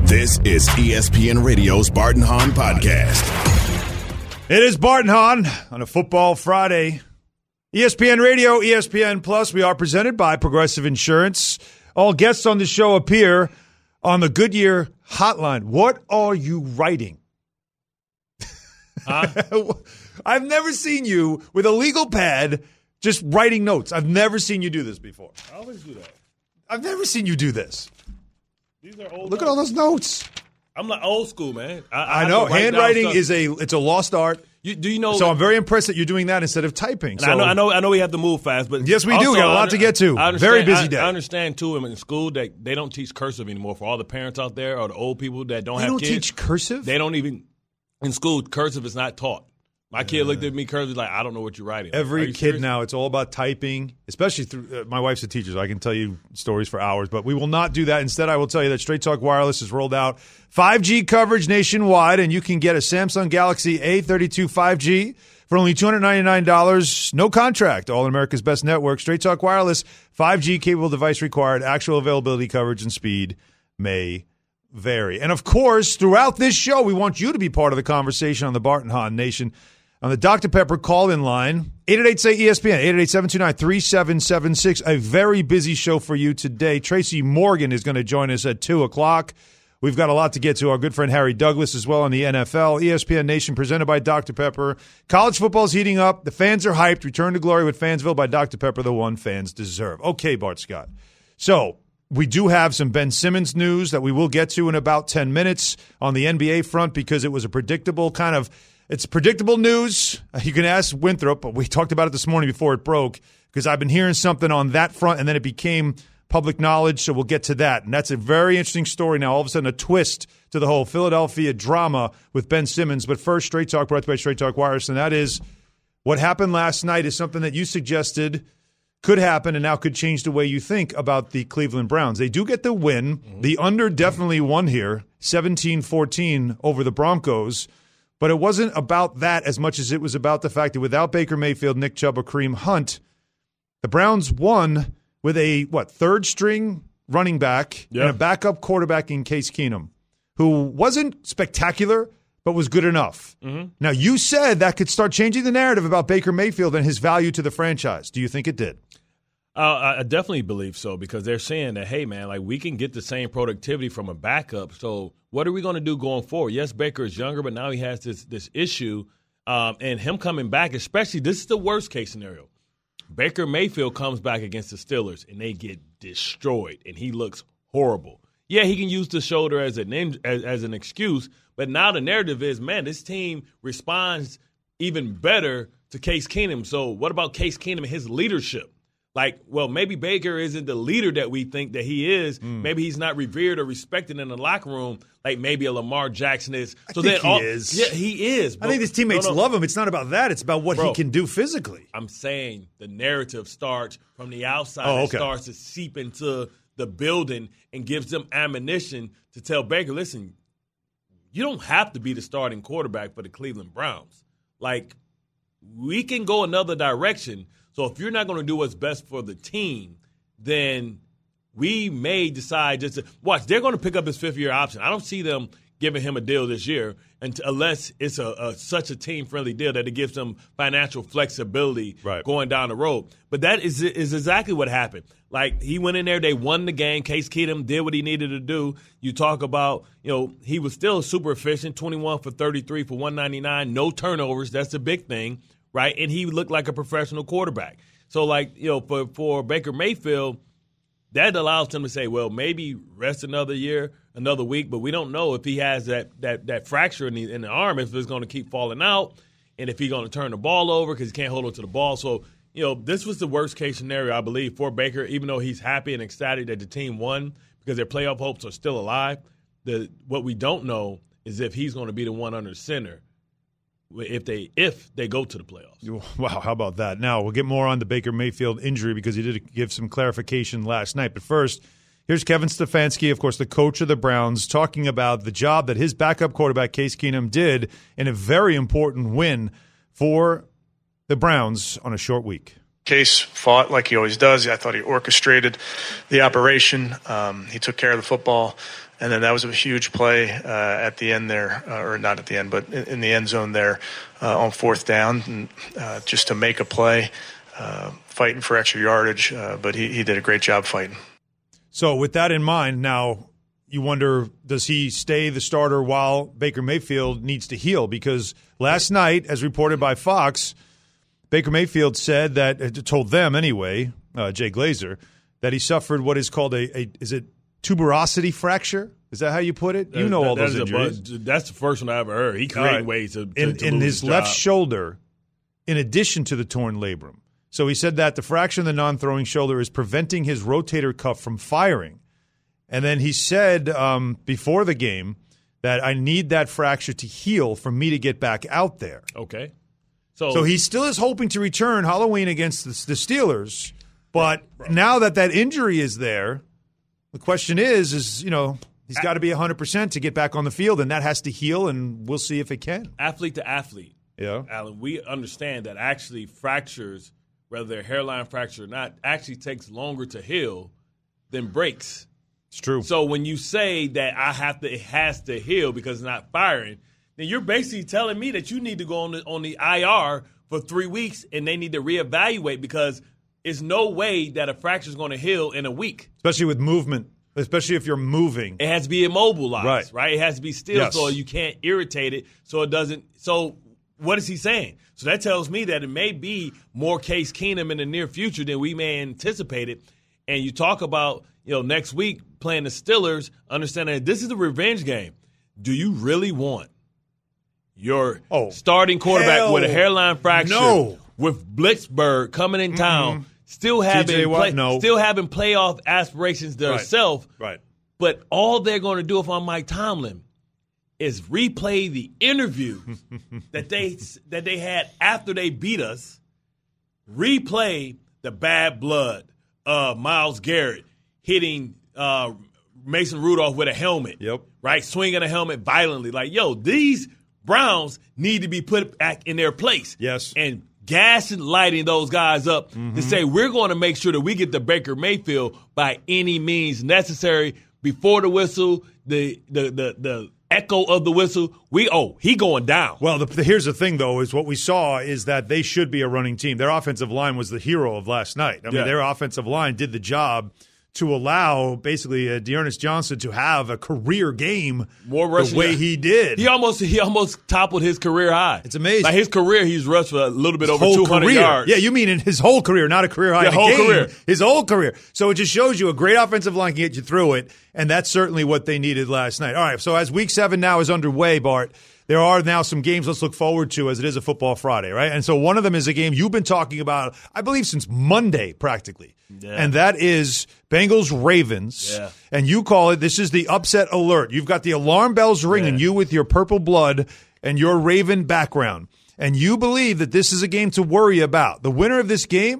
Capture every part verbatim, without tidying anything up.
This is E S P N Radio's Bart and Hahn podcast. It is Bart and Hahn on a Football Friday. E S P N Radio, E S P N Plus. We are presented by Progressive Insurance. All guests on the show appear on the Goodyear hotline. What are you writing? Huh? I've never seen you with a legal pad just writing notes. I've never seen you do this before. I always do that. I've never seen you do this. These are old Look notes. at all those notes. I'm like old school, man. I, I, I know. have to write down Handwriting stuff. is a it's a lost art. You, do you know? So I'm very impressed that you're doing that instead of typing. So I know, I know, I know. We have to move fast, but yes, we also, do. We got a lot I, to get to. I Very busy I, day. I understand too. In school, that they don't teach cursive anymore. For all the parents out there or the old people that don't they have don't kids, teach cursive. they don't even in school. Cursive is not taught. My kid looked at me cursive like, I don't know what you're writing. Every you kid serious? now, it's all about typing, especially through uh, my wife's a teacher, so I can tell you stories for hours, but we will not do that. Instead, I will tell you that Straight Talk Wireless has rolled out five G coverage nationwide, and you can get a Samsung Galaxy A thirty-two five G for only two hundred ninety-nine dollars. No contract. All in America's best network. Straight Talk Wireless, five G capable device required. Actual availability, coverage, and speed may vary. And, of course, throughout this show, we want you to be part of the conversation on the Bart and Hahn Nation. On the Doctor Pepper call-in line, eight eight eight, say E S P N, eight eight eight, seven two nine, three seven seven six. A very busy show for you today. Tracy Morgan is going to join us at two o'clock. We've got a lot to get to. Our good friend Harry Douglas as well on the N F L. E S P N Nation presented by Doctor Pepper. College football is heating up. The fans are hyped. Return to glory with Fansville by Doctor Pepper, the one fans deserve. Okay, Bart Scott. So we do have some Ben Simmons news that we will get to in about ten minutes on the N B A front because it was a predictable kind of It's predictable news. You can ask Winthrop, but we talked about it this morning before it broke because I've been hearing something on that front, and then it became public knowledge, so we'll get to that. And that's a very interesting story now. All of a sudden, a twist to the whole Philadelphia drama with Ben Simmons. But first, Straight Talk brought to you by Straight Talk Wireless, and that is what happened last night is something that you suggested could happen and now could change the way you think about the Cleveland Browns. They do get the win. Mm-hmm. The under definitely won here, seventeen fourteen over the Broncos. But it wasn't about that as much as it was about the fact that without Baker Mayfield, Nick Chubb, or Kareem Hunt, the Browns won with a, what, third-string running back yeah. and a backup quarterback in Case Keenum, who wasn't spectacular but was good enough. Mm-hmm. Now, you said that could start changing the narrative about Baker Mayfield and his value to the franchise. Do you think it did? Uh, I definitely believe so because they're saying that, hey, man, like we can get the same productivity from a backup. So what are we going to do going forward? Yes, Baker is younger, but now he has this this issue. Um, and him coming back, especially, this is the worst case scenario. Baker Mayfield comes back against the Steelers, and they get destroyed, and he looks horrible. Yeah, he can use the shoulder as an, as, as an excuse, but now the narrative is, man, this team responds even better to Case Keenum. So what about Case Keenum and his leadership? Like, well, maybe Baker isn't the leader that we think that he is. Mm. Maybe he's not revered or respected in the locker room like maybe a Lamar Jackson is. So I think then all, he is. Yeah, he is. I think his teammates no, no. love him. It's not about that. It's about what Bro, he can do physically. I'm saying the narrative starts from the outside. Oh, It okay. starts to seep into the building and gives them ammunition to tell Baker, listen, you don't have to be the starting quarterback for the Cleveland Browns. Like, we can go another direction. So if you're not going to do what's best for the team, then we may decide just to – watch, they're going to pick up his fifth-year option. I don't see them giving him a deal this year and unless it's a, a such a team-friendly deal that it gives them financial flexibility right. going down the road. But that is is exactly what happened. Like, he went in there, they won the game. Case Keenum did what he needed to do. You talk about, you know, he was still super efficient, twenty-one for thirty-three for one ninety-nine, no turnovers. That's the big thing. Right, and he looked like a professional quarterback. So, like, you know, for, for Baker Mayfield, that allows him to say, well, maybe rest another year, another week, but we don't know if he has that that that fracture in the, in the arm, if it's going to keep falling out, and if he's going to turn the ball over because he can't hold on to the ball. So, you know, this was the worst-case scenario, I believe, for Baker, even though he's happy and ecstatic that the team won because their playoff hopes are still alive. The What we don't know is if he's going to be the one under center if they if they go to the playoffs. Wow, how about that? Now, we'll get more on the Baker Mayfield injury because he did give some clarification last night. But first, here's Kevin Stefanski, of course, the coach of the Browns, talking about the job that his backup quarterback, Case Keenum, did in a very important win for the Browns on a short week. Case fought like he always does. I thought he orchestrated the operation. Um, he took care of the football. And then that was a huge play uh, at the end there, uh, or not at the end, but in, in the end zone there uh, on fourth down, and, uh, just to make a play, uh, fighting for extra yardage. Uh, but he, he did a great job fighting. So with that in mind, now you wonder, does he stay the starter while Baker Mayfield needs to heal? Because last night, as reported by Fox, Baker Mayfield said that, told them anyway, uh, Jay Glazer, that he suffered what is called a, a is it tuberosity fracture? Is that how you put it? You know that, all those that injuries. A, that's the first one I ever heard. He created right. ways to, to, in, to in lose his, his left job. shoulder, in addition to the torn labrum. So he said that the fracture in the non-throwing shoulder is preventing his rotator cuff from firing. And then he said um, before the game that I need that fracture to heal for me to get back out there. Okay. So, so he still is hoping to return Halloween against the, the Steelers. But right, now that that injury is there, the question is, is, you know, he's got to be one hundred percent to get back on the field, and that has to heal, and we'll see if it can. Athlete to athlete. Yeah. Alan, we understand that actually fractures, whether they're hairline fracture or not, actually takes longer to heal than breaks. It's true. So when you say that I have to, it has to heal because it's not firing, then you're basically telling me that you need to go on the, on the I R for three weeks and they need to reevaluate because there's no way that a fracture is going to heal in a week. Especially with movement, especially if you're moving. It has to be immobilized, right? right? It has to be still yes. so you can't irritate it so it doesn't – so what is he saying? So that tells me that it may be more Case Keenum in the near future than we may anticipate it. And you talk about, you know, next week playing the Steelers, understanding that this is a revenge game. Do you really want your oh, starting quarterback with a hairline fracture, no. with Blitzburg coming in town, mm-hmm. still having play, no. still having playoff aspirations themselves? Right. right. But all they're going to do if I'm Mike Tomlin is replay the interview that they that they had after they beat us, replay the bad blood of Myles Garrett hitting uh, Mason Rudolph with a helmet, yep. right, swinging a helmet violently. Like, yo, these Browns need to be put back in their place. Yes. And gas and lighting those guys up mm-hmm. to say we're going to make sure that we get the Baker Mayfield by any means necessary before the whistle, the the the the echo of the whistle. We oh he going down. Well, the, the, here's the thing though: is what we saw is that they should be a running team. Their offensive line was the hero of last night. I mean, yeah. their offensive line did the job to allow basically uh, Dearness Johnson to have a career game More rushing, the way he did. He almost he almost toppled his career high. It's amazing. Like his career, he's rushed for a little bit his over two hundred career. yards. Yeah, you mean in his whole career, not a career high. Yeah, in a whole game. career. His whole career. So it just shows you a great offensive line can get you through it, and that's certainly what they needed last night. All right, so as week seven now is underway, Bart, there are now some games let's look forward to as it is a football Friday, right? And so one of them is a game you've been talking about, I believe, since Monday practically. Yeah. And that is Bengals-Ravens. Yeah. And you call it, this is the upset alert. You've got the alarm bells ringing, yeah. you with your purple blood and your Raven background. And you believe that this is a game to worry about. The winner of this game,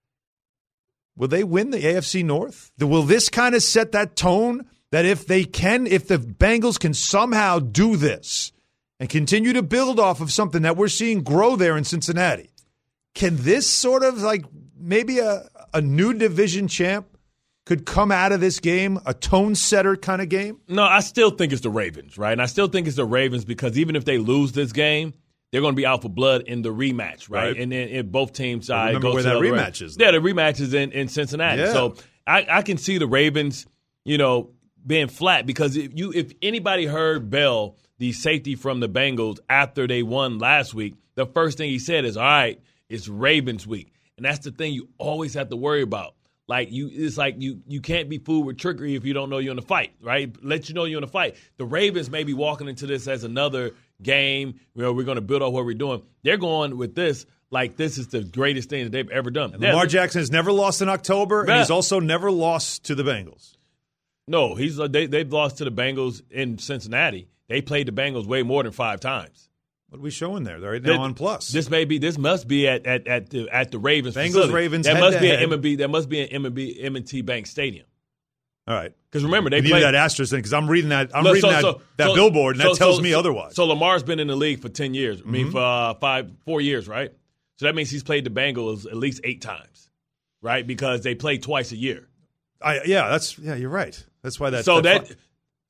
will they win the A F C North? Will this kind of set that tone that if they can, if the Bengals can somehow do this and continue to build off of something that we're seeing grow there in Cincinnati, can this sort of like maybe a, a new division champ could come out of this game, a tone setter kind of game? No, I still think it's the Ravens, right? And I still think it's the Ravens because even if they lose this game, they're going to be out for blood in the rematch, right? right. And then in both teams I uh, remember go where to that the rematch is. Yeah, the rematch is in, in Cincinnati. Yeah. So I, I can see the Ravens, you know, being flat because if you if anybody heard Bell, the safety from the Bengals, after they won last week, the first thing he said is, all right, it's Ravens week. And that's the thing you always have to worry about. Like you, it's like you you can't be fooled with trickery if you don't know you're in a fight, right? Let you know you're in a fight. The Ravens may be walking into this as another game. You know, we're going to build on what we're doing. They're going with this like this is the greatest thing that they've ever done. And Lamar yeah, Jackson has never lost in October, yeah. and he's also never lost to the Bengals. No, he's they they've lost to the Bengals in Cincinnati. They played the Bengals way more than five times. What are we showing there? They're right now on plus. This may be. This must be at at at the at the Ravens. Bengals facility. Ravens. That head must to be head. an M and B. That must be an M and B M and T Bank Stadium. All right. Because remember they you played need that asterisk thing because I'm reading that. I'm Look, reading so, that, so, that so, billboard, and so, that tells so, me so, otherwise. So Lamar's been in the league for ten years. I mean, mm-hmm. for uh, five, four years, right? So that means he's played the Bengals at least eight times, right? Because they play twice a year. I yeah, that's yeah. You're right. That's why that. So that, that.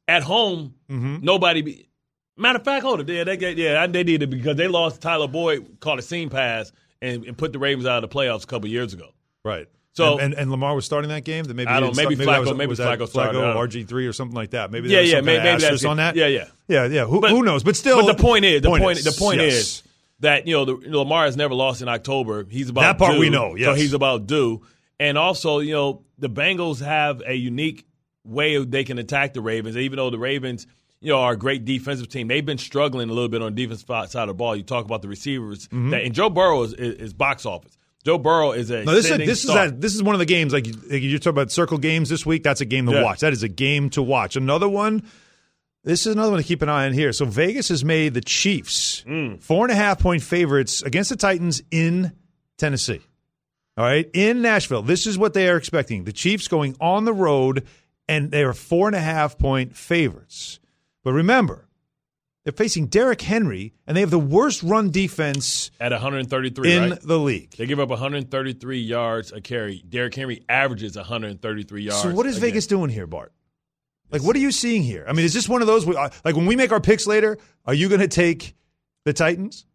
At home, mm-hmm. nobody. Be, matter of fact, hold it. Yeah, they get, yeah, they did it because they lost Tyler Boyd, caught a seam pass, and, and put the Ravens out of the playoffs a couple years ago. Right. So and, and, and Lamar was starting that game. That maybe I don't. Maybe, maybe Flacco. was, maybe was Flacco started. Flacco, R G three or something like that. Maybe yeah, there was yeah, some maybe, kind of maybe that's on that. Yeah, yeah, yeah, yeah. Who, but, who knows? But still, but the point is, the point, point is, the point yes. is that you know the, Lamar has never lost in October. He's about that part due, we know. Yes. So he's about due, and also you know the Bengals have a unique way they can attack the Ravens. Even though the Ravens, you know, are a great defensive team, they've been struggling a little bit on the defensive side of the ball. You talk about the receivers, mm-hmm. that, and Joe Burrow is, is, is box office. Joe Burrow is a no, this is this star. is a, this is one of the games like, you, like you're talking about circle games this week. That's a game to yeah. watch. That is a game to watch. Another one. This is another one to keep an eye on here. So Vegas has made the Chiefs mm. four and a half point favorites against the Titans in Tennessee. All right, in Nashville. This is what they are expecting. The Chiefs going on the road, and they are four and a half point favorites. But remember, they're facing Derrick Henry, and they have the worst run defense at one thirty-three in right? the league. They give up one thirty-three yards a carry. Derrick Henry averages one thirty-three yards. So what is again. Vegas doing here, Bart? Like, what are you seeing here? I mean, is this one of those – like when we make our picks later, are you going to take the Titans?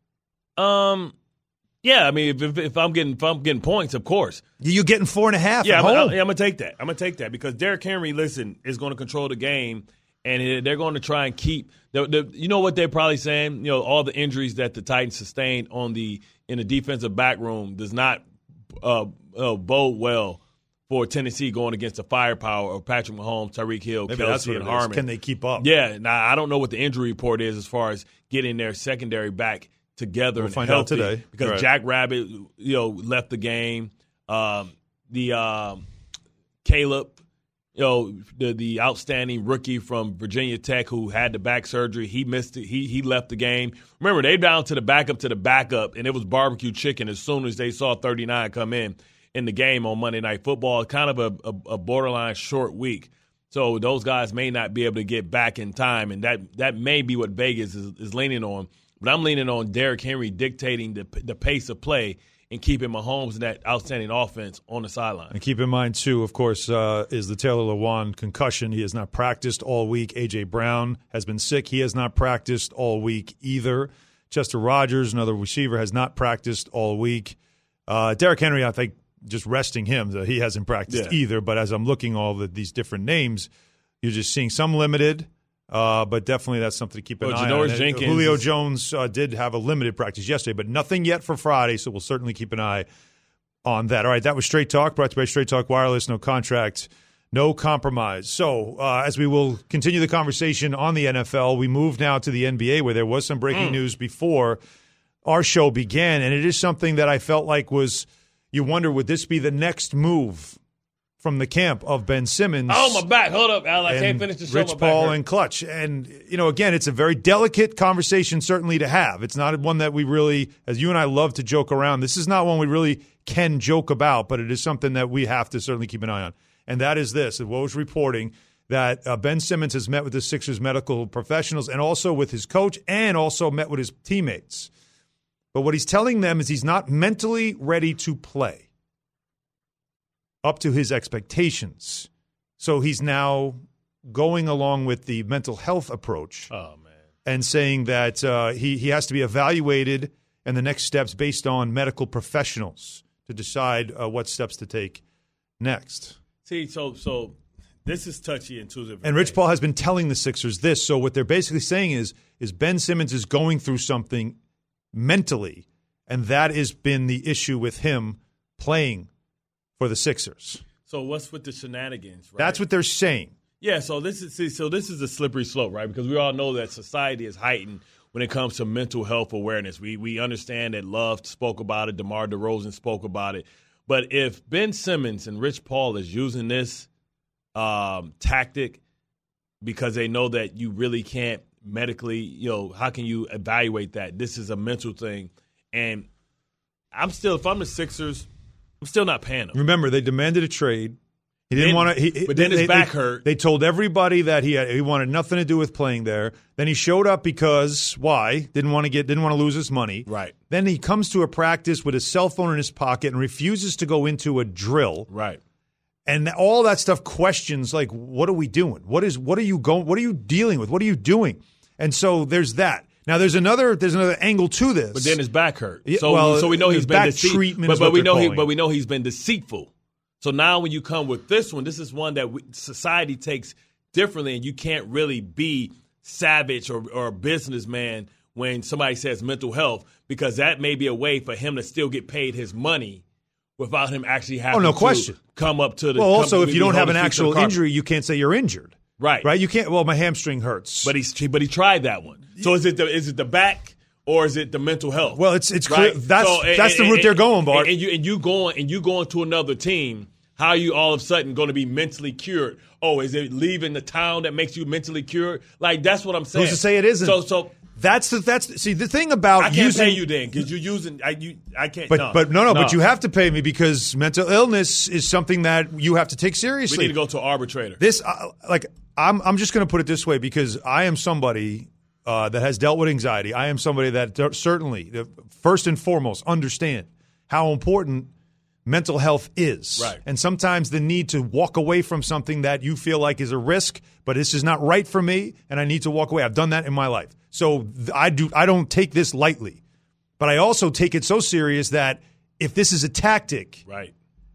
Um, yeah. I mean, if, if I'm getting if I'm getting points, of course. You're getting four and a half. Yeah, at I'm, home. I'm, I'm gonna take that. I'm gonna take that because Derrick Henry, listen, is going to control the game, and they're going to try and keep. The, the, you know what they're probably saying? You know, all the injuries that the Titans sustained on the in the defensive back room does not uh, uh, bode well for Tennessee going against the firepower of Patrick Mahomes, Tyreek Hill, Maybe that's Kelsey, what and it is. Harmon. Can they keep up? Yeah. Now I don't know what the injury report is as far as getting their secondary back together We'll and find healthy out today because right. Jack Rabbit, you know, left the game. Um, the um, Caleb, you know, the the outstanding rookie from Virginia Tech who had the back surgery, he missed it. He he left the game. Remember, they down to the backup to the backup, and it was barbecue chicken as soon as they saw thirty-nine come in in the game on Monday Night Football. Kind of a, a, a borderline short week. So those guys may not be able to get back in time, and that, that may be what Vegas is, is leaning on. But I'm leaning on Derrick Henry dictating the the pace of play and keeping Mahomes and that outstanding offense on the sideline. And keep in mind, too, of course, uh, is the Taylor Lewan concussion. He has not practiced all week. A J. Brown has been sick. He has not practiced all week either. Chester Rogers, another receiver, has not practiced all week. Uh, Derrick Henry, I think, just resting him, he hasn't practiced yeah. either. But as I'm looking all the, these different names, you're just seeing some limited. Uh, but definitely that's something to keep an well, eye Janoris on. Jenkins Julio is- Jones uh, did have a limited practice yesterday, but nothing yet for Friday, so we'll certainly keep an eye on that. All right, that was Straight Talk, brought to you by Straight Talk Wireless. No contract, no compromise. So uh, as we will continue the conversation on the N F L, we move now to the N B A, where there was some breaking mm. news before our show began, and it is something that I felt like was, you wonder, would this be the next move from the camp of Ben Simmons? Oh, my back. Hold up, Al. I can't and finish the show. Rich my back Paul hurt. and Clutch. And, you know, again, it's a very delicate conversation certainly to have. It's not one that we really, as you and I love to joke around, this is not one we really can joke about, but it is something that we have to certainly keep an eye on. And that is this. Woj reporting that uh, Ben Simmons has met with the Sixers medical professionals and also with his coach and also met with his teammates. But what he's telling them is he's not mentally ready to play up to his expectations. So he's now going along with the mental health approach Oh, man. and saying that uh, he, he has to be evaluated and the next steps based on medical professionals to decide uh, what steps to take next. See, so so this is touchy and two different And Rich things. Paul has been telling the Sixers this. So what they're basically saying is, is Ben Simmons is going through something mentally, and that has been the issue with him playing for the Sixers. So what's with the shenanigans, right? That's what they're saying. Yeah, so this is see, so this is a slippery slope, right? Because we all know that society is heightened when it comes to mental health awareness. We we understand that Love spoke about it, DeMar DeRozan spoke about it. But if Ben Simmons and Rich Paul is using this um, tactic because they know that you really can't medically, you know, how can you evaluate that? This is a mental thing. And I'm still, if I'm the Sixers, I'm still not paying him. Remember, they demanded a trade. He didn't Then- want to. but then his they, back they, hurt. They told everybody that he had, he wanted nothing to do with playing there. Then he showed up because why? Didn't want to get. Didn't want to lose his money. Right. Then he comes to a practice with his cell phone in his pocket and refuses to go into a drill. Right. And all that stuff questions, like, what are we doing? What is what are you going what are you dealing with? What are you doing? And so there's that. Now there's another there's another angle to this. But then his back hurt. Yeah, So well, so we know he's been back deceitful. treatment But, is but what we they're know he calling but it. we know he's been deceitful. So now when you come with this one, this is one that we, society takes differently, and you can't really be savage or, or a businessman when somebody says mental health, because that may be a way for him to still get paid his money without him actually having Oh, no to question. come up to the Well, also, come, if you don't hold have an his feet to actual the carpet. injury, you can't say you're injured. Right. Right? You can't, well, my hamstring hurts. But he's but he tried that one. So is it the is it the back or is it the mental health? Well, it's it's right? clear. That's So, and- that's the and- route they're and- going, Bart. And, and you and you going and you going to another team. How are you all of a sudden going to be mentally cured? Oh, is it leaving the town that makes you mentally cured? Like, that's what I'm saying. Who's to say it isn't? So so That's the that's see the thing about I can't using, pay you then because you're using I you I can't. But no, but no, no but you have to pay me because mental illness is something that you have to take We seriously. need to go to an arbitrator. This uh, like I'm I'm just going to put it this way because I am somebody uh, that has dealt with anxiety. I am somebody that d- certainly uh, first and foremost understand how important mental health is. Right. And sometimes the need to walk away from something that you feel like is a risk, but this is not right for me and I need to walk away. I've done that in my life. So th- I do I don't take this lightly. But I also take it so serious that if this is a tactic, Right.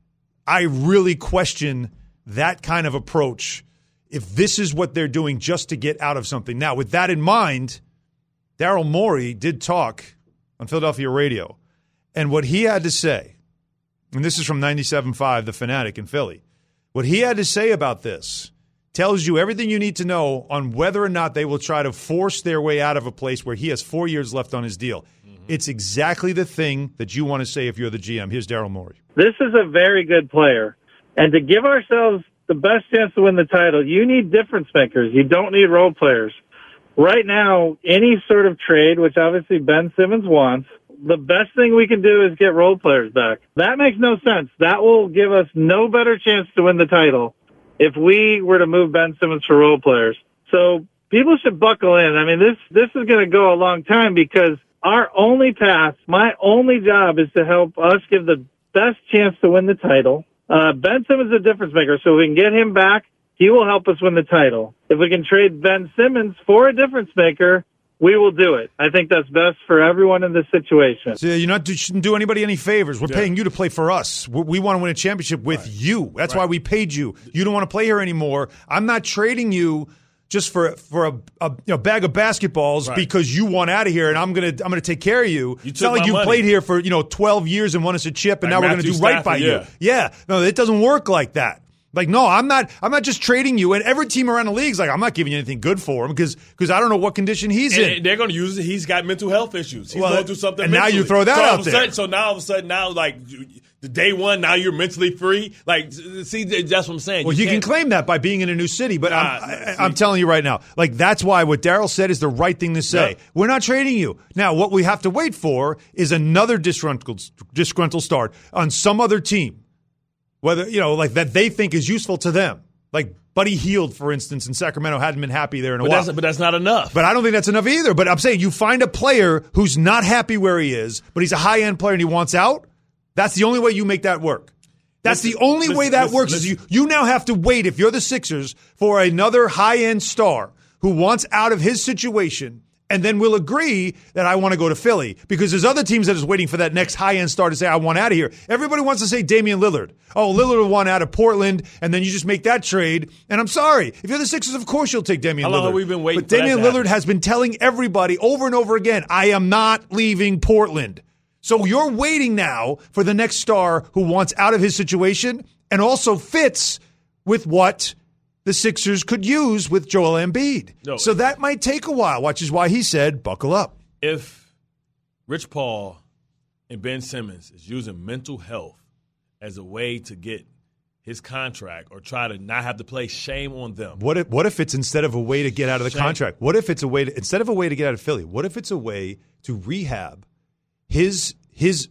I really question that kind of approach if this is what they're doing just to get out of something. Now, with that in mind, Daryl Morey did talk on Philadelphia radio, and what he had to say, and this is from ninety-seven point five, The Fanatic in Philly, what he had to say about this tells you everything you need to know on whether or not they will try to force their way out of a place where he has four years left on his deal. Mm-hmm. It's exactly the thing that you want to say if you're the G M. Here's Daryl Morey. This is a very good player. And to give ourselves the best chance to win the title, you need difference makers. You don't need role players. Right now, any sort of trade, which obviously Ben Simmons wants, the best thing we can do is get role players back. That makes no sense. That will give us no better chance to win the title if we were to move Ben Simmons for role players. So people should buckle in. I mean, this, this is going to go a long time because our only path, my only job is to help us give the best chance to win the title. Uh, Ben Simmons is a difference maker, so if we can get him back, he will help us win the title. If we can trade Ben Simmons for a difference maker, we will do it. I think that's best for everyone in this situation. So you're not you shouldn't do anybody any favors. We're yeah. paying you to play for us. We, we want to win a championship with right. you. That's right. why we paid you. You don't want to play here anymore. I'm not trading you just for for a, a you know, bag of basketballs right. because you want out of here, and I'm gonna I'm gonna take care of you. you it's not like you money. played here for you know twelve years and won us a chip, and like now Matthew we're gonna do Stafford, right by yeah. you. Yeah, no, it doesn't work like that. Like, no, I'm not. I'm not just trading you. And every team around the league's like, I'm not giving you anything good for him because because I don't know what condition he's and in. They're going to use it. He's got mental health issues. He's well, going through something. And mentally. now you throw that so out there. Sudden, so now all of a sudden, now like the day one, now you're mentally free. Like, see, that's what I'm saying. Well, you, you can claim that by being in a new city, but nah, I'm, I, I'm telling you right now, like that's why what Daryl said is the right thing to say. Yep. We're not trading you. Now, what we have to wait for is another disgruntled disgruntled start on some other team. Whether, you know, like that they think is useful to them. Like Buddy Hield, for instance, in Sacramento hadn't been happy there in a but while. That's, but that's not enough. But I don't think that's enough either. But I'm saying you find a player who's not happy where he is, but he's a high-end player and he wants out. That's the only way you make that work. That's listen, the only listen, way that listen, works listen. is you, you now have to wait, if you're the Sixers, for another high-end star who wants out of his situation. And then we'll agree that I want to go to Philly because there's other teams that is waiting for that next high-end star to say, I want out of here. Everybody wants to say Damian Lillard. Oh, Lillard will want out of Portland, and then you just make that trade. And I'm sorry. If you're the Sixers, of course you'll take Damian How long Lillard. have we been waiting but for Damian that to Lillard happen? has been telling everybody over and over again, I am not leaving Portland. So you're waiting now for the next star who wants out of his situation and also fits with what the Sixers could use with Joel Embiid. No, so that might take a while, which is why he said, buckle up. If Rich Paul and Ben Simmons is using mental health as a way to get his contract or try to not have to play, shame on them. What if, what if it's instead of a way to get out of the shame. contract? What if it's a way to, instead of a way to get out of Philly, what if it's a way to rehab his, his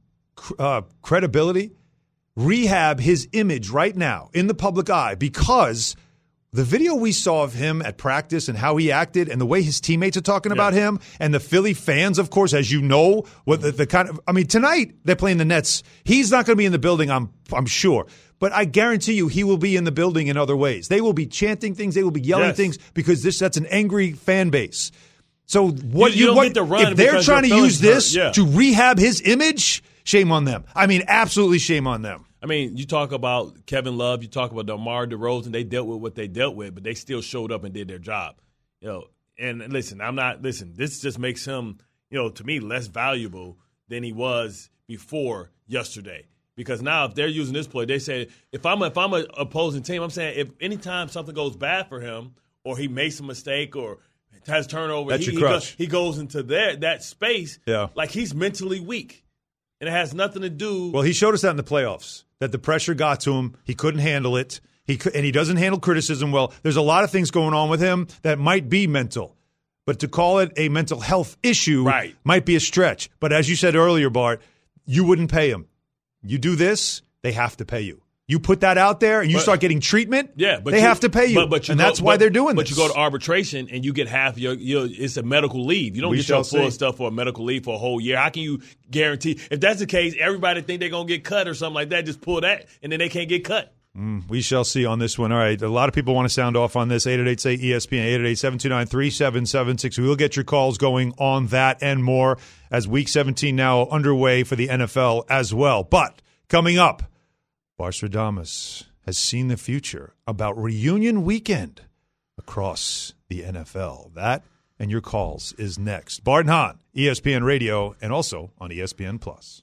uh, credibility, rehab his image right now in the public eye, because the video we saw of him at practice and how he acted and the way his teammates are talking yeah. about him and the Philly fans, of course, as you know, what the, the kind of, I mean, tonight they're playing the Nets. He's not going to be in the building, I'm I'm sure. But I guarantee you he will be in the building in other ways. They will be chanting things. They will be yelling yes. things because this that's an angry fan base. So what you, you, you what, get to run if they're trying to use this yeah. to rehab his image, shame on them. I mean, absolutely shame on them. I mean, you talk about Kevin Love, you talk about DeMar DeRozan, they dealt with what they dealt with, but they still showed up and did their job. You know, and listen, I'm not listen, this just makes him, you know, to me less valuable than he was before yesterday. Because now if they're using this play, they say if I'm a, if I'm an opposing team, I'm saying if anytime something goes bad for him or he makes a mistake or has turnover, That's he, your he, crush. goes, he goes into their, that space yeah. like he's mentally weak. And it has nothing to do. Well, he showed us that in the playoffs, that the pressure got to him. He couldn't handle it. He could, and he doesn't handle criticism well. There's a lot of things going on with him that might be mental. But to call it a mental health issue right. might be a stretch. But as you said earlier, Bart, you wouldn't pay him. You do this, they have to pay you. You put that out there and you but, start getting treatment, yeah, but they you, have to pay you. But, but you and go, that's why but, they're doing but this. But you go to arbitration and you get half your, your – it's a medical leave. You don't we get your full see. stuff for a medical leave for a whole year. How can you guarantee – if that's the case, everybody think they're going to get cut or something like that, just pull that, and then they can't get cut. Mm, we shall see on this one. All right, a lot of people want to sound off on this. eight eight eight, say E S P N, eight eight eight, seven two nine, three seven seven six. We will get your calls going on that and more as Week seventeen now underway for the N F L as well. But coming up, Barstradamus has seen the future about reunion weekend across the N F L. That and your calls is next. Bart and Hahn, E S P N Radio, and also on E S P N Plus.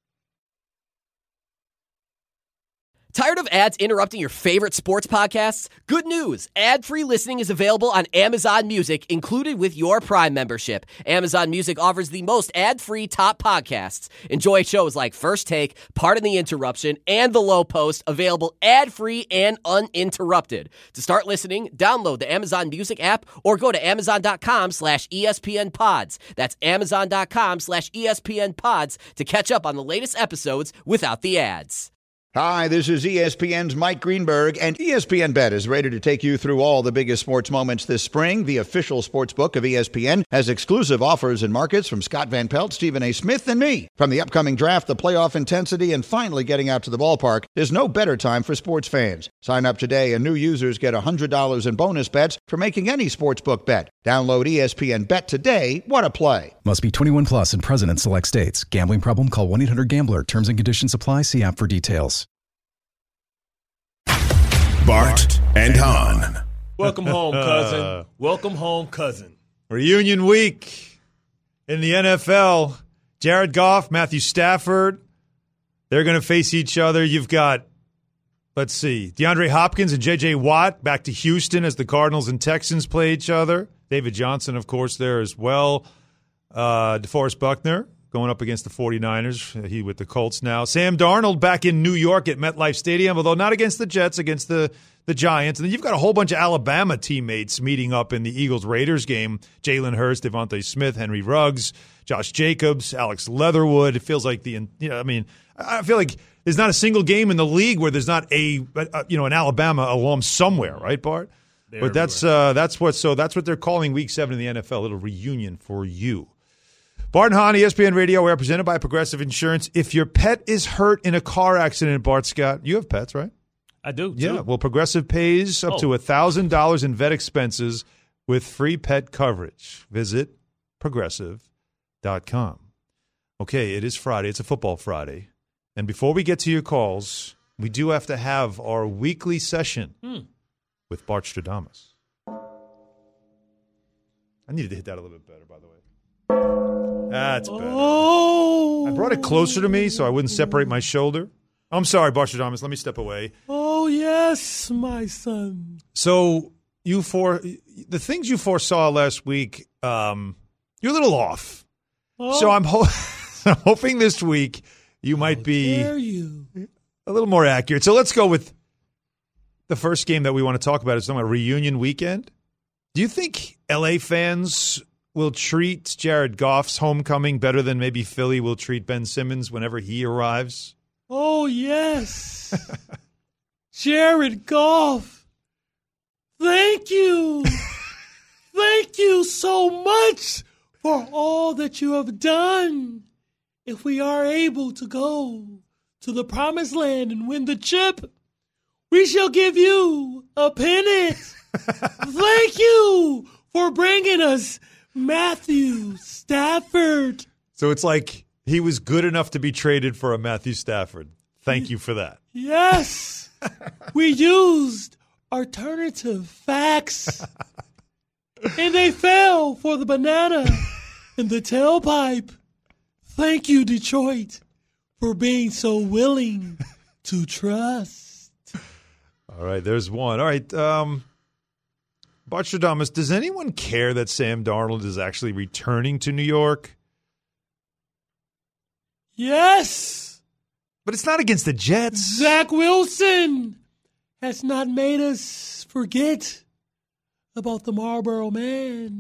Tired of ads interrupting your favorite sports podcasts? Good news! Ad-free listening is available on Amazon Music, included with your Prime membership. Amazon Music offers the most ad-free top podcasts. Enjoy shows like First Take, Pardon the Interruption, and The Low Post, available ad-free and uninterrupted. To start listening, download the Amazon Music app or go to amazon.com slash ESPN pods. That's amazon.com slash ESPN pods to catch up on the latest episodes without the ads. Hi, this is E S P N's Mike Greenberg, and E S P N Bet is ready to take you through all the biggest sports moments this spring. The official sports book of E S P N has exclusive offers and markets from Scott Van Pelt, Stephen A. Smith, and me. From the upcoming draft, the playoff intensity, and finally getting out to the ballpark, there's no better time for sports fans. Sign up today, and new users get one hundred dollars in bonus bets for making any sportsbook bet. Download E S P N Bet today. What a play. Must be twenty-one plus and present in select states. Gambling problem? Call one eight hundred gambler. Terms and conditions apply. See app for details. Bart and Hahn. Welcome home, cousin. Welcome home, cousin. Reunion week in the N F L. Jared Goff, Matthew Stafford, they're going to face each other. You've got, let's see, DeAndre Hopkins and J J Watt back to Houston as the Cardinals and Texans play each other. David Johnson, of course, there as well. Uh, DeForest Buckner going up against the 49ers. He with the Colts now. Sam Darnold back in New York at MetLife Stadium, although not against the Jets, against the, the Giants. And then you've got a whole bunch of Alabama teammates meeting up in the Eagles-Raiders game. Jalen Hurts, Devontae Smith, Henry Ruggs, Josh Jacobs, Alex Leatherwood. It feels like the, you know, I mean, I feel like there's not a single game in the league where there's not a, a you know, an Alabama alum somewhere, right, Bart? They're but that's uh, that's what so that's what they're calling Week Seven in the N F L. A little reunion for you. Bart and Hahn, E S P N Radio, we are presented by Progressive Insurance. If your pet is hurt in a car accident, Bart Scott, you have pets, right? I do, too. Yeah, well, Progressive pays up oh. to one thousand dollars in vet expenses with free pet coverage. Visit progressive dot com. Okay, it is Friday. It's a football Friday. And before we get to your calls, we do have to have our weekly session hmm. with Bart Stradamus. I needed to hit that a little bit better, by the way. That's better. Oh. I brought it closer to me so I wouldn't separate my shoulder. I'm sorry, Bart Stradamus. Let me step away. Oh, yes, my son. So you for the things you foresaw last week, um, you're a little off. Oh. So I'm, ho- I'm hoping this week you might How be dare you. a little more accurate. So let's go with the first game that we want to talk about. It's talking about reunion weekend. Do you think L A fans will treat Jared Goff's homecoming better than maybe Philly will treat Ben Simmons whenever he arrives? Oh, yes. Jared Goff, the Thank you. Thank you so much for all that you have done. If we are able to go to the promised land and win the chip, we shall give you a pennant. Thank you for bringing us Matthew Stafford. So it's like he was good enough to be traded for a Matthew Stafford. Thank you for that. Yes. We used alternative facts. And they fell for the banana in the tailpipe. Thank you, Detroit, for being so willing to trust. All right, there's one. All right, um, Barstradamus, does anyone care that Sam Darnold is actually returning to New York? Yes. But it's not against the Jets. Zach Wilson has not made us forget about the Marlboro Man.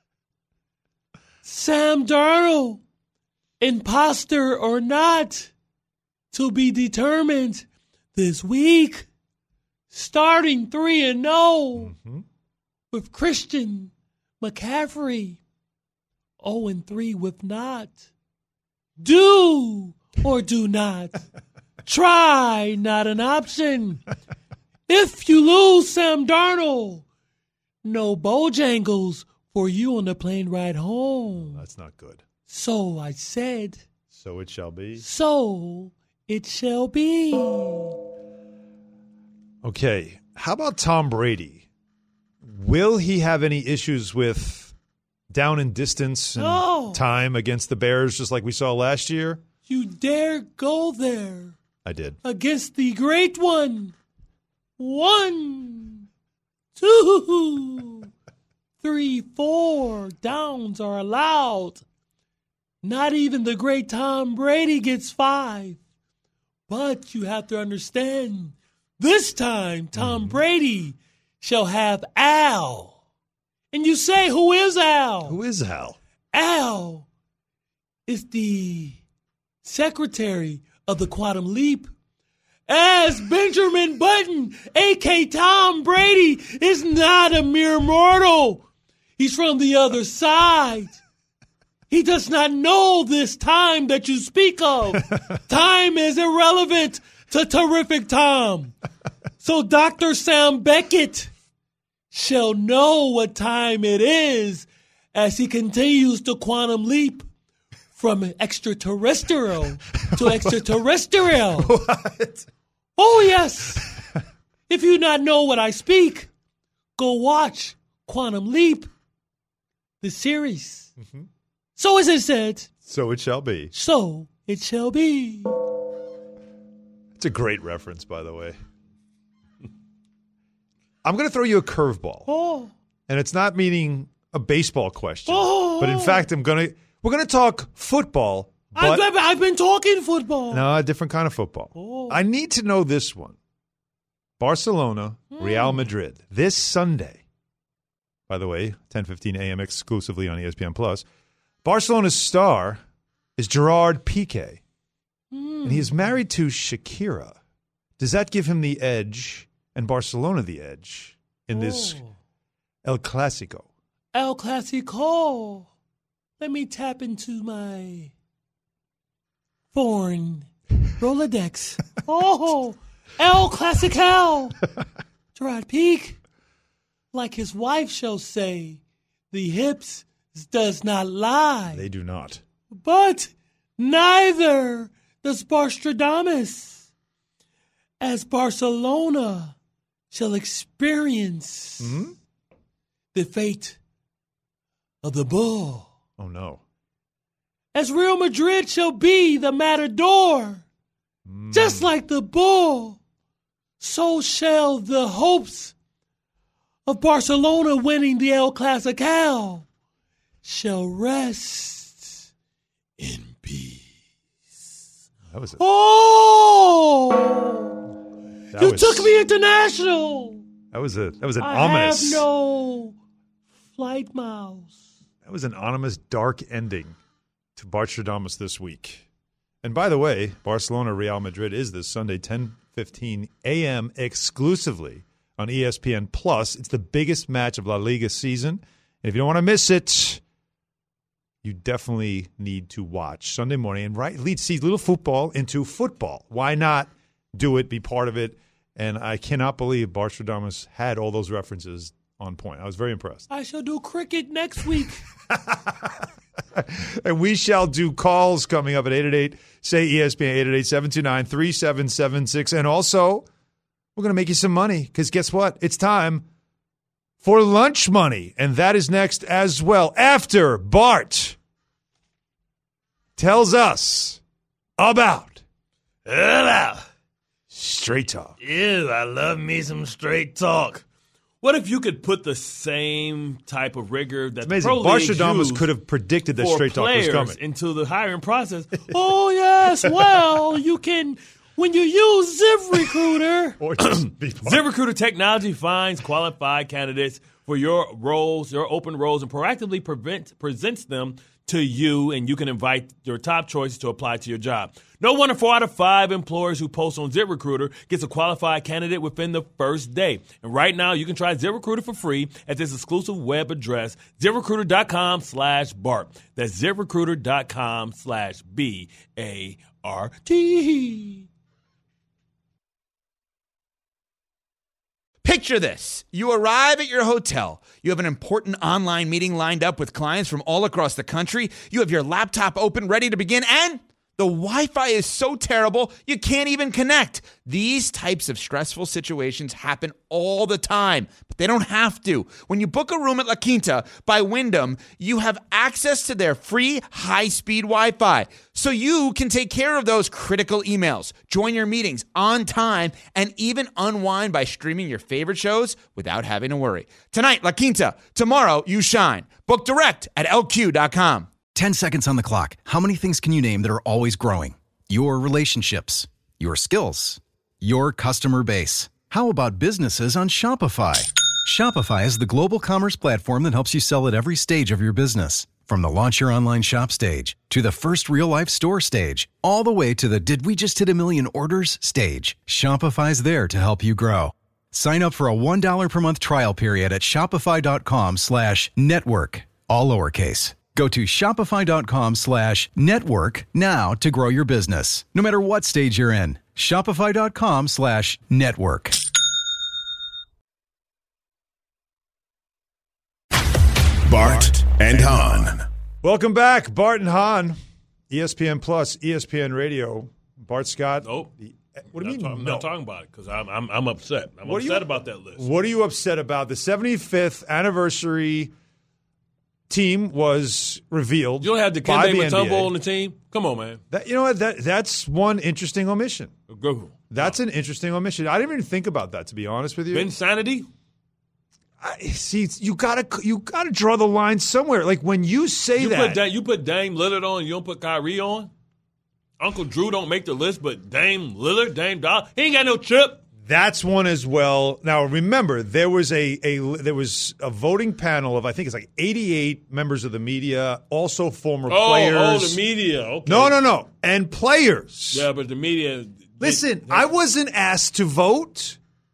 Sam Darnold, imposter or not, to be determined this week. Starting three and oh mm-hmm. with Christian McCaffrey. oh and three with not. Do or do not. Try, not an option. If you lose Sam Darnold, no Bojangles for you on the plane ride home. That's not good. So I said. So it shall be. So it shall be. Okay, how about Tom Brady? Will he have any issues with down and distance and No. time against the Bears just like we saw last year? You dare go there I did. against the great one. One, two, three, four downs are allowed. Not even the great Tom Brady gets five. But you have to understand, this time Tom Mm-hmm. Brady shall have Al. And you say, who is Al? Who is Hal? Al is the secretary of the Quantum Leap. As Benjamin Button, a k a. Tom Brady, is not a mere mortal. He's from the other side. He does not know this time that you speak of. Time is irrelevant to Terrific Tom. So Doctor Sam Beckett shall know what time it is as he continues to quantum leap from extraterrestrial to extraterrestrial. What? Oh, yes. If you not know what I speak, go watch Quantum Leap, the series. Mm-hmm. So as I said, So it shall be. so it shall be. It's a great reference, by the way. I'm going to throw you a curveball. Oh, And it's not meaning a baseball question. Oh. But in fact, I'm going to we're going to talk football, I've, but I've been talking football. no, a different kind of football. Oh. I need to know this one. Barcelona, Real Madrid, this Sunday. By the way, ten fifteen a.m. exclusively on E S P N Plus. Barcelona's star is Gerard Piqué, Mm. and he is married to Shakira. Does that give him the edge and Barcelona the edge in this Oh. El Clásico? El Clasico. Let me tap into my foreign Rolodex. Oh, El Clasical. Gerard Pique, like his wife shall say, the hips does not lie. They do not. But neither does Barstradamus, as Barcelona shall experience Hmm? the fate of the bull. Oh, no. As Real Madrid shall be the matador, Mm. just like the bull, so shall the hopes of Barcelona winning the El Clasical shall rest in peace. That was it. Oh! That You was, took me international. That was it. That was an I ominous. have no flight miles. That was an ominous, dark ending to Barstradamus this week. And by the way, Barcelona Real Madrid is this Sunday, ten fifteen a.m. exclusively on E S P N Plus. It's the biggest match of La Liga season. And if you don't want to miss it, you definitely need to watch Sunday morning and right, lead see little football into football. Why not do it, be part of it? And I cannot believe Bart Stradamus had all those references on point. I was very impressed. I shall do cricket next week. And we shall do calls coming up at eight eight eight, say E S P N, eight eight eight, seven two nine, three seven seven six. And also, we're going to make you some money because guess what? It's time for lunch money. And that is next as well. After Bart tells us about, About Straight Talk. Ew, I love me some straight talk. What if you could put the same type of rigor that It's the Pro amazing. Bart League Stradamus used could have predicted that for Straight Talk was players coming. into the hiring process? Oh, yes, well, you can, when you use ZipRecruiter. Or just be part- ZipRecruiter technology finds qualified candidates for your roles, your open roles, and proactively prevent, presents them to you, and you can invite your top choices to apply to your job. No wonder four out of five employers who post on ZipRecruiter gets a qualified candidate within the first day. And right now, you can try ZipRecruiter for free at this exclusive web address, ZipRecruiter.com slash Bart. That's ZipRecruiter.com slash B A R T. Picture this. You arrive at your hotel. You have an important online meeting lined up with clients from all across the country. You have your laptop open, ready to begin, and the Wi-Fi is so terrible, you can't even connect. These types of stressful situations happen all the time, but they don't have to. When you book a room at La Quinta by Wyndham, you have access to their free high-speed Wi-Fi, so you can take care of those critical emails, join your meetings on time, and even unwind by streaming your favorite shows without having to worry. Tonight, La Quinta. Tomorrow, you shine. Book direct at L Q dot com. ten seconds on the clock. How many things can you name that are always growing? Your relationships, your skills, your customer base. How about businesses on Shopify? Shopify is the global commerce platform that helps you sell at every stage of your business. From the launch your online shop stage to the first real-life store stage, all the way to the did we just hit a million orders stage. Shopify's there to help you grow. Sign up for a one dollar per month trial period at shopify.com slash network, all lowercase. Go to shopify.com slash network now to grow your business, no matter what stage you're in. Shopify.com slash network. Bart and Hahn. Welcome back, Bart and Hahn. E S P N Plus, E S P N Radio. Bart Scott. Nope. The, what do you I'm mean? not, I'm no? not talking about it because I'm, I'm, I'm upset. I'm What are upset you- about that list. What are you upset about? The seventy-fifth anniversary team was revealed. You don't have the by Kembe the N B A. Mutombo on the team? Come on, man. That, you know what? That that's one interesting omission. Go. That's an interesting omission. I didn't even think about that, to be honest with you. Insanity? I, see, you gotta you gotta draw the line somewhere. Like when you say You that, put, Dame, you put Dame Lillard on, you don't put Kyrie on? Uncle Drew don't make the list, but Dame Lillard, Dame Doll, he ain't got no chip. that's one as well. Now remember, there was a, a there was a voting panel of I think it's like eighty-eight members of the media, also former Oh, players. oh, the media. Okay. No, no, no, and players. Yeah, but the media. Listen, they- I wasn't asked to vote.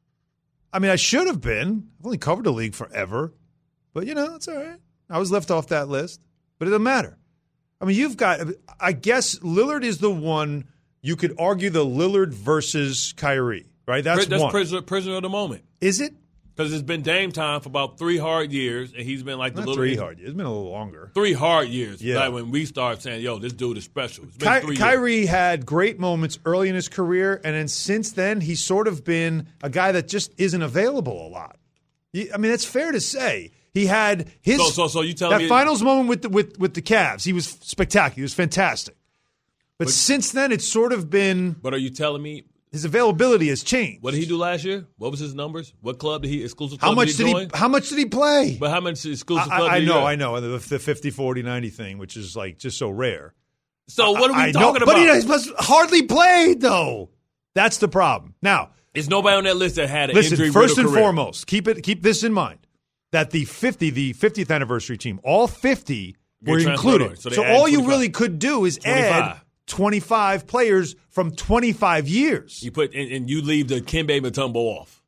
I mean, I should have been. I've only covered the league forever. But, you know, it's all right. I was left off that list. But it doesn't matter. I mean, you've got – I guess Lillard is the one you could argue the Lillard versus Kyrie, right? That's, That's one. prisoner, prisoner of the moment. Is it? Because it's been Dame time for about three hard years, and he's been like the Not little three hard years. It's been a little longer. Three hard years. Yeah. Like when we start saying, "Yo, this dude is special." It's been Ky- three years. Kyrie had great moments early in his career, and then since then, he's sort of been a guy that just isn't available a lot. He- I mean, that's fair to say. He had his So- so- so you telling that me- finals moment with the, with with the Cavs. He was spectacular. He was fantastic. But, since then, it's sort of been But are you telling me his availability has changed. what did he do last year? What was his numbers? What club did he exclusive? Club How much did did he? he? Join? How much did he play? But how much exclusive I, club? I did he know, join? I know, the, the fifty, forty, ninety thing, which is like just so rare. So what are we I know, talking but about? he has hardly played though. That's the problem. Now, Is nobody on that list that had an listen. injury? First and career? foremost, keep it. Keep this in mind that the fifty, the fiftieth anniversary team, all fifty Get were transferred included. over. So, So they add all you twenty-five. really could do is add twenty-five. twenty-five players from twenty-five years. You put and, and you leave the Kembe Mutombo off.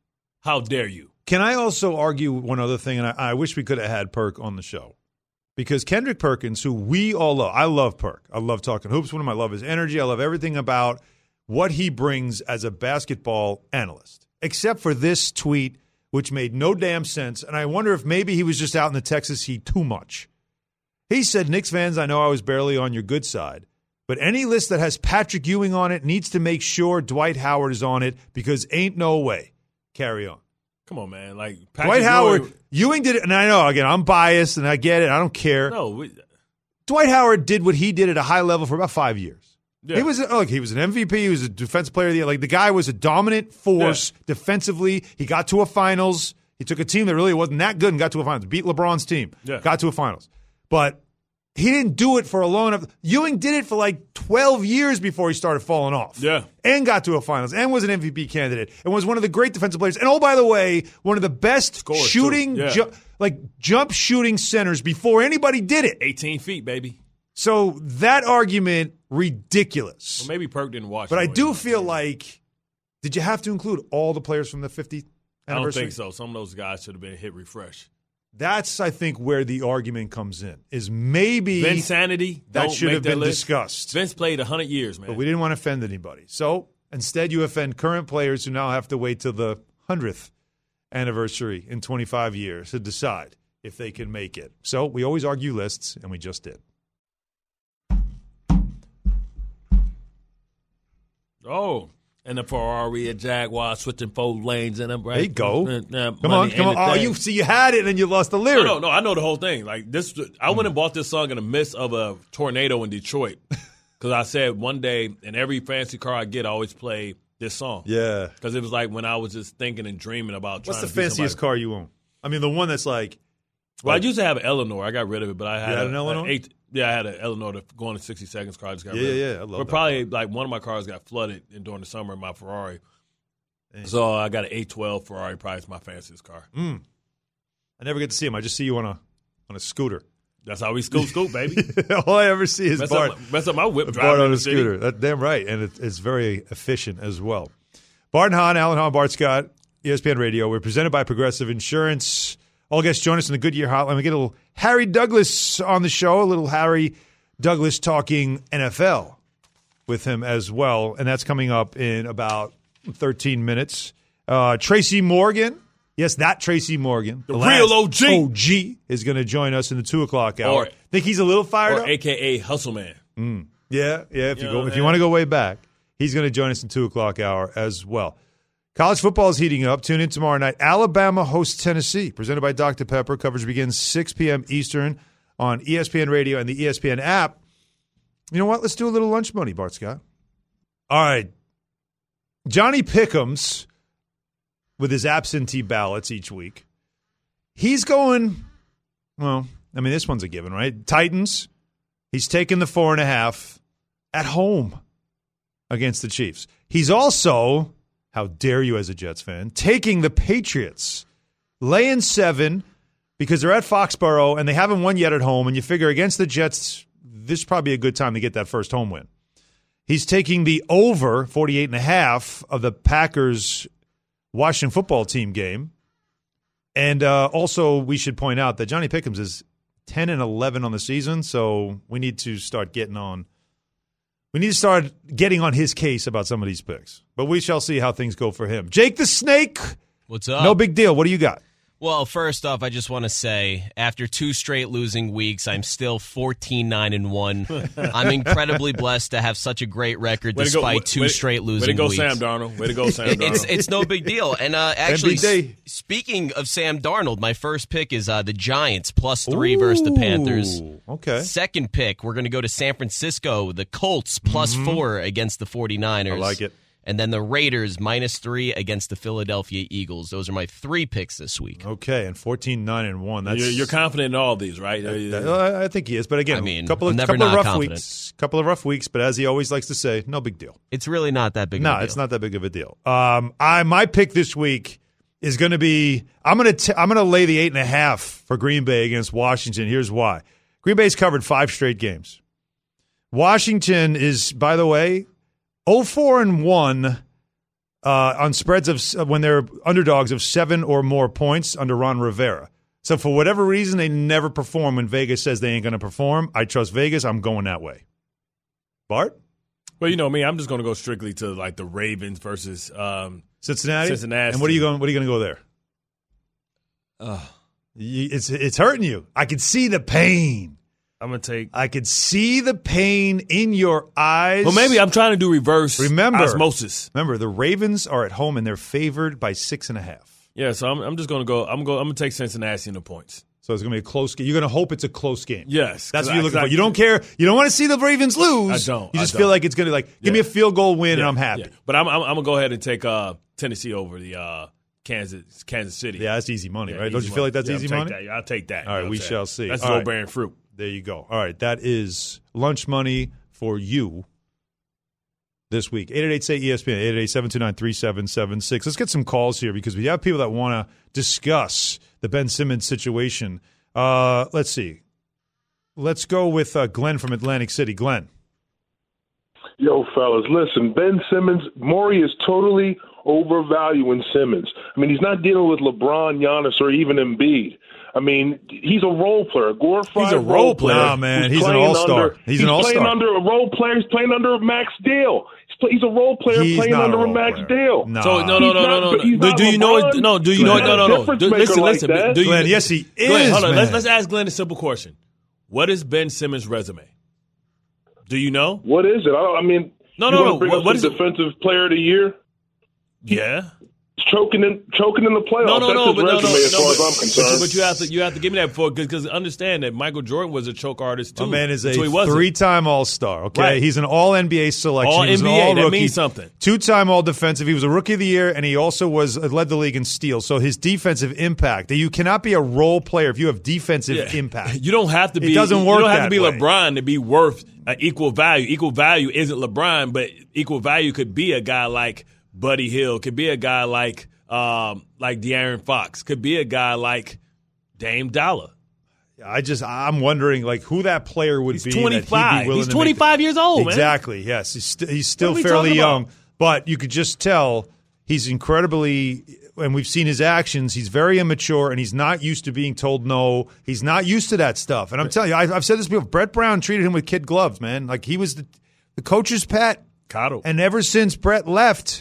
How dare you? Can I also argue one other thing? And I, I wish we could have had Perk on the show. Because Kendrick Perkins, who we all love, I love Perk. I love talking hoops with him. I love his energy. I love everything about what he brings as a basketball analyst. Except for this tweet, which made no damn sense. And I wonder if maybe he was just out in the Texas heat too much. He said, Knicks fans, I know I was barely on your good side. But any list that has Patrick Ewing on it needs to make sure Dwight Howard is on it because ain't no way. Carry on. Come on, man. Like Patrick Dwight Ewing, Howard, Ewing did it, and I know, again, I'm biased, and I get it. I don't care. No, we, Dwight Howard did what he did at a high level for about five years. Yeah. He was look, he was an M V P. He was a defensive player of the year. Like, the guy was a dominant force yeah. defensively. He got to a finals. He took a team that really wasn't that good and got to a finals. Beat LeBron's team. Yeah. Got to a finals. But he didn't do it for a long enough. Ewing did it for like twelve years before he started falling off. Yeah. And got to a finals and was an M V P candidate and was one of the great defensive players. And oh, by the way, one of the best Scores shooting, yeah. ju- like jump shooting centers before anybody did it. eighteen feet, baby. So that argument, ridiculous. Well, maybe Perk didn't watch But it. I do feel like, did you have to include all the players from the fiftieth I don't anniversary? think so. Some of those guys should have been hit refresh. That's, I think, where the argument comes in, is maybe Vinsanity, that don't should make have that been list. discussed. Vince played one hundred years, man. But we didn't want to offend anybody. So instead you offend current players who now have to wait till the hundredth anniversary in twenty-five years to decide if they can make it. So we always argue lists, and we just did. Oh, and the Ferrari, a Jaguar switching four lanes in them. Right? There you go. Uh, uh, Come on, come on. Oh, you see, you had it, and then you lost the lyric. No, no, no. I know the whole thing. Like this, I went and bought this song in the midst of a tornado in Detroit because I said one day in every fancy car I get, I always play this song. Yeah, because it was like when I was just thinking and dreaming about. Trying What's the to be fanciest somebody. car you own? I mean, the one that's like. Well, like, I used to have an Eleanor. I got rid of it, but I had, you had a, an Eleanor. a eight, yeah, I had an Eleanor to go on a sixty seconds car. I just got yeah, rid of it. yeah, yeah. I love but that probably car. like one of my cars got flooded in, during the summer in my Ferrari. Dang. So I got an eight twelve Ferrari. Probably it's my fanciest car. Mm. I never get to see him. I just see you on a on a scooter. That's how we scoop, scoop, baby. All I ever see is mess Bart, up, mess up my whip Bart driving on in a the city. scooter. That, damn right, and it, it's very efficient as well. Bart and Hahn, Alan Hahn, Bart Scott, E S P N Radio. We're presented by Progressive Insurance. All guests join us in the Goodyear Hotline. We get a little Harry Douglas on the show, a little Harry Douglas talking N F L with him as well, and that's coming up in about thirteen minutes. Uh, Tracy Morgan, yes, that Tracy Morgan, the, the real O G, O G is going to join us in the two o'clock hour. Or, Think he's a little fired or up? A K A Hustle Man. Mm. Yeah, yeah. If you, you go, know, if you want to go way back, he's going to join us in two o'clock hour as well. College football is heating up. Tune in tomorrow night. Alabama hosts Tennessee, presented by Doctor Pepper. Coverage begins six p.m. Eastern on E S P N Radio and the E S P N app. You know what? Let's do a little lunch money, Bart Scott. All right. Johnny Pickums, with his absentee ballots each week, he's going, well, I mean, this one's a given, right? Titans, he's taking the four and a half at home against the Chiefs. He's also, how dare you as a Jets fan, taking the Patriots, laying seven because they're at Foxborough and they haven't won yet at home, and you figure against the Jets, this is probably a good time to get that first home win. He's taking the over forty-eight and a half of the Packers Washington football team game. And uh, also, we should point out that Johnny Pickums is ten and eleven on the season, so we need to start getting on. We need to start getting on his case about some of these picks. But we shall see how things go for him. Jake the Snake. What's up? No big deal. What do you got? Well, first off, I just want to say, after two straight losing weeks, I'm still fourteen nine and one. I'm incredibly blessed to have such a great record way despite go, two way, straight losing weeks. Way to go, weeks. Sam Darnold. Way to go, Sam Darnold. It's, it's no big deal. And uh, actually, M V D. s- speaking of Sam Darnold, my first pick is uh, the Giants, plus three Ooh, versus the Panthers. Okay. Second pick, we're going to go to San Francisco, the Colts, plus mm-hmm. four against the 49ers. I like it. And then the Raiders, minus three against the Philadelphia Eagles. Those are my three picks this week. Okay, and fourteen nine and one. That's You're, you're confident in all of these, right? Uh, I think he is. But again, I mean, a couple of, never couple of not rough confident. weeks. couple of rough weeks, but as he always likes to say, no big deal. It's really not that big no, of a deal. No, it's not that big of a deal. Um, I My pick this week is going to be, I'm going to I'm going to lay the eight and a half for Green Bay against Washington. Here's why. Green Bay's covered five straight games. Washington is, by the way, oh four and one uh, on spreads of when they're underdogs of seven or more points under Ron Rivera. So for whatever reason, they never perform when Vegas says they ain't going to perform. I trust Vegas. I'm going that way. Bart? Well, you know me. I'm just going to go strictly to like the Ravens versus um, Cincinnati. Cincinnati. And what are you going? What are you going to go there? Uh, it's it's hurting you. I can see the pain. I'm gonna take. I could see the pain in your eyes. Well, maybe I'm trying to do reverse remember, osmosis. Remember, the Ravens are at home and they're favored by six and a half. Yeah, so I'm, I'm just gonna go. I'm go. I'm gonna take Cincinnati in the points. So it's gonna be a close game. You're gonna hope it's a close game. Yes, that's what you're looking I, for. You don't care. You don't want to see the Ravens lose. I don't. You just I feel don't. like it's gonna like give yeah. me a field goal win yeah, and I'm happy. Yeah. But I'm, I'm, I'm gonna go ahead and take uh, Tennessee over the uh, Kansas Kansas City. Yeah, that's easy money, yeah, right? Don't you feel like that's yeah, easy I'll money? Take that. I'll take that. All right, we shall see. That's All low right. bearing fruit. There you go. All right, that is lunch money for you this week. eight eight eight, say E S P N, eight eight eight, seven two nine, three seven seven six. Let's get some calls here because we have people that want to discuss the Ben Simmons situation. Uh, let's see. Let's go with uh, Glenn from Atlantic City. Glenn. Yo, fellas, listen, Ben Simmons, Morey is totally overvaluing Simmons. I mean, he's not dealing with LeBron, Giannis, or even Embiid. I mean, he's a role player, glorified He's a role player. Nah, man, he's an all-star. Under, he's, he's an all-star. playing under a role player. He's playing under a max deal. He's, play, he's a role player he's playing under a, a max player. deal. Nah. So no, no, no, no, no. no. Do, do you know? It, no, do you know? No, no, no. Do, listen, like listen. That. Do you, Glenn, yes, he is. Glenn, hold on. Man. Let's let's ask Glenn a simple question. What is Ben Simmons' resume? Do you know? What is it? I, I mean, no, you no, want no. to bring What, up what is defensive it? player of the year? Yeah. Choking in, choking in the playoffs. No, no, That's no, his but no, resume no, as no, far but, as I'm concerned. But you have to, you have to give me that before, because understand that Michael Jordan was a choke artist too. My man is a so three-time All-Star. Okay, right. He's an All N B A selection. All he was N B A. an all That rookie. means something. Two-time All Defensive. He was a Rookie of the Year, and he also was led the league in steals. So his defensive impact. You cannot be a role player if you have defensive Yeah. impact. You don't have to be. It doesn't work You don't have that to be way. LeBron to be worth uh, equal value. Equal value isn't LeBron, but equal value could be a guy like Buddy Hield. Could be a guy like. Um, like De'Aaron Fox, could be a guy like Dame Dollar. I just, I'm wondering, like, who that player would He's be. twenty-five. That he'd be willing He's to twenty-five make years old, man. Exactly, yes. He's, st- he's still What are we fairly talking young, about? but you could just tell he's incredibly, and we've seen his actions, he's very immature, and he's not used to being told no. He's not used to that stuff. And I'm telling you, I, I've said this before, Brett Brown treated him with kid gloves, man. Like, he was the, the coach's pet. Coddle. And ever since Brett left,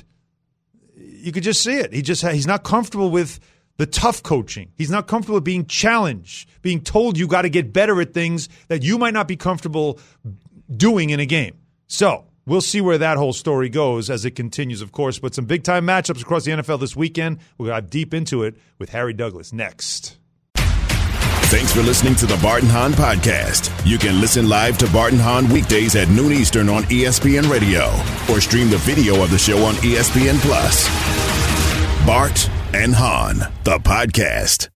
you could just see it. He just he's not comfortable with the tough coaching. He's not comfortable with being challenged, being told you got to get better at things that you might not be comfortable doing in a game. So we'll see where that whole story goes as it continues, of course. But some big-time matchups across the N F L this weekend. We'll dive deep into it with Harry Douglas next. Thanks for listening to the Bart and Hahn Podcast. You can listen live to Bart and Hahn weekdays at noon Eastern on E S P N Radio or stream the video of the show on E S P N Plus. Bart and Hahn, the podcast.